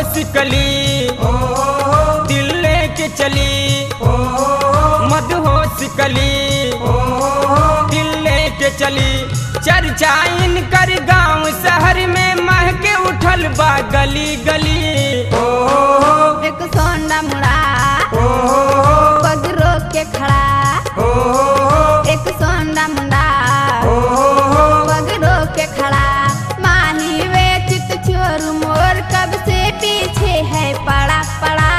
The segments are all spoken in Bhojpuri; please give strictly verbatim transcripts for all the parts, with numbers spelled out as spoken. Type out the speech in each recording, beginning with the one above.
सिकली दिल लेके चली, मदहोश कली दिल लेके चली। चर्चा इनकर गांव शहर में महके उठल बा गली गली। एक सोना मुड़ा पग रोक के खड़ा, एक सोना मुड़ा पग रोक के खड़ा। माही वे चित चोर मोर कब से पीछे है पड़ा पड़ा।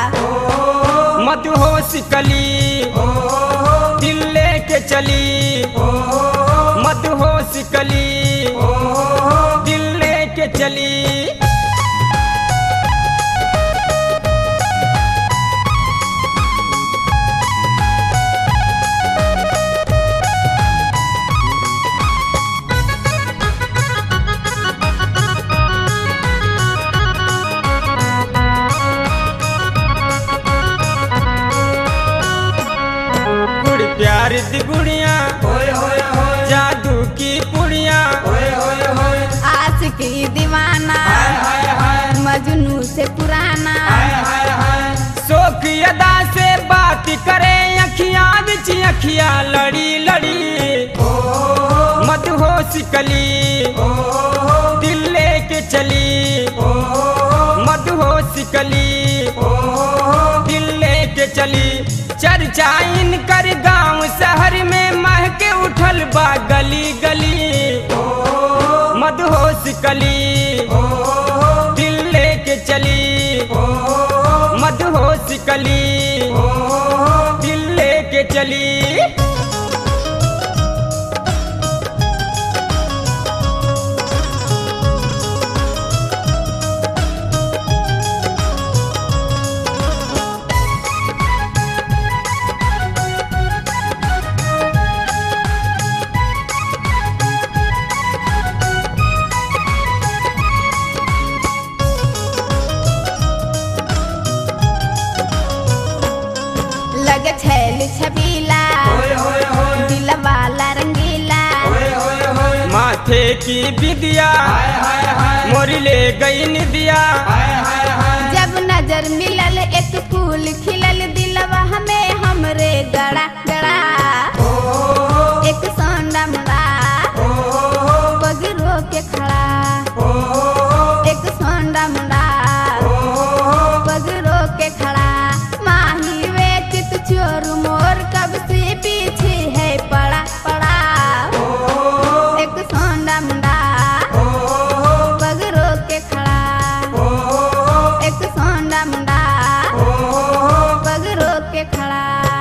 मदहोश कली दिल लेके चली, मदहोश कली दिल लेके चली। प्यार दी गुड़िया जादू की पुड़िया, आशिकी दीवाना मजनू से पुराना। शोक अदा से बात करे अखियां बिच अखियां लड़ी लड़ी। मदहोश कली दिल लेके चली, मदहोश कली दिल लेके चली। चर्चा इनकर गांव शहर में महके उठल बा गली गली। मदहोश कली दिल लेके चली, मदहोश कली दिल लेके चली। लगे छैल छबीला दिल वाला रंगीला। माथे की बिदिया मोरी ले गई निदिया। जब नजर मिलल एक फूल खिलल दिलवा हमें हमरे गड़ा गड़ा। एक सोना मुड़ा पग रोक के खड़ा, एक सोना मुड़ा पग रोक के खड़ा। माही वे चित चोर मोर कब से पीछे है पड़ा पड़ा। एक सोना मुड़ा पग रोक के खड़ा, एक सोना मुड़ा पग रोक के खड़ा।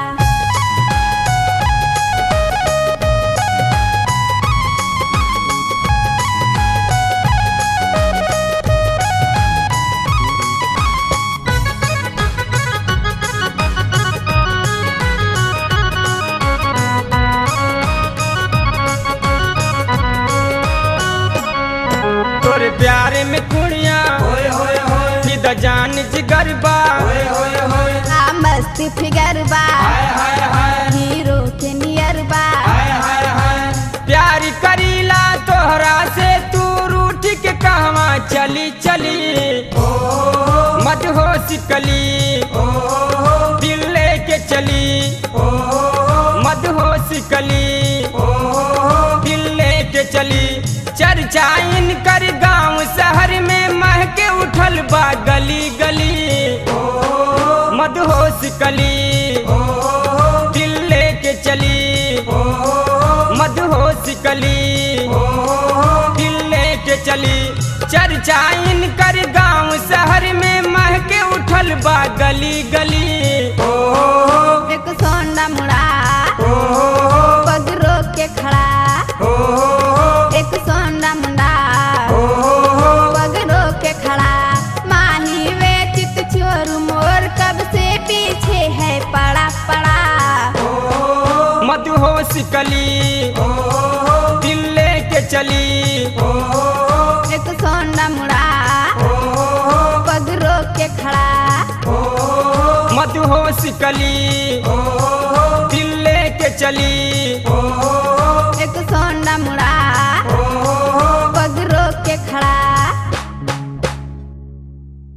तोरे प्यार में कुड़िया फिदा जान जिगर बा। आ मस्त फिगर बा हीरो के नियर बा। प्यार करीला तोहरा से तू रूठ के कहवा चली चली। मदहोश कली दिल लेके चली, मदहोश कली दिल लेके चली। चर्चा इनकर गांव शहर में महके उठल बा गली गली। मदहोश कली दिल लेके चली, मदहोश कली दिल लेके चली। चर्चा इनकर गांव शहर में महके उठल बा गली गली। एक सोना मुड़ा पग रोक के खड़ा, एक सोना मुड़ा पग रोक के खड़ा। माही वे चित चोर मोर कब से पीछे है पड़ा पड़ा। मदहोश कली दिल लेके चली, एक सोना मुड़ा पग रोक के खड़ा। मदहोश कली दिल लेके चली।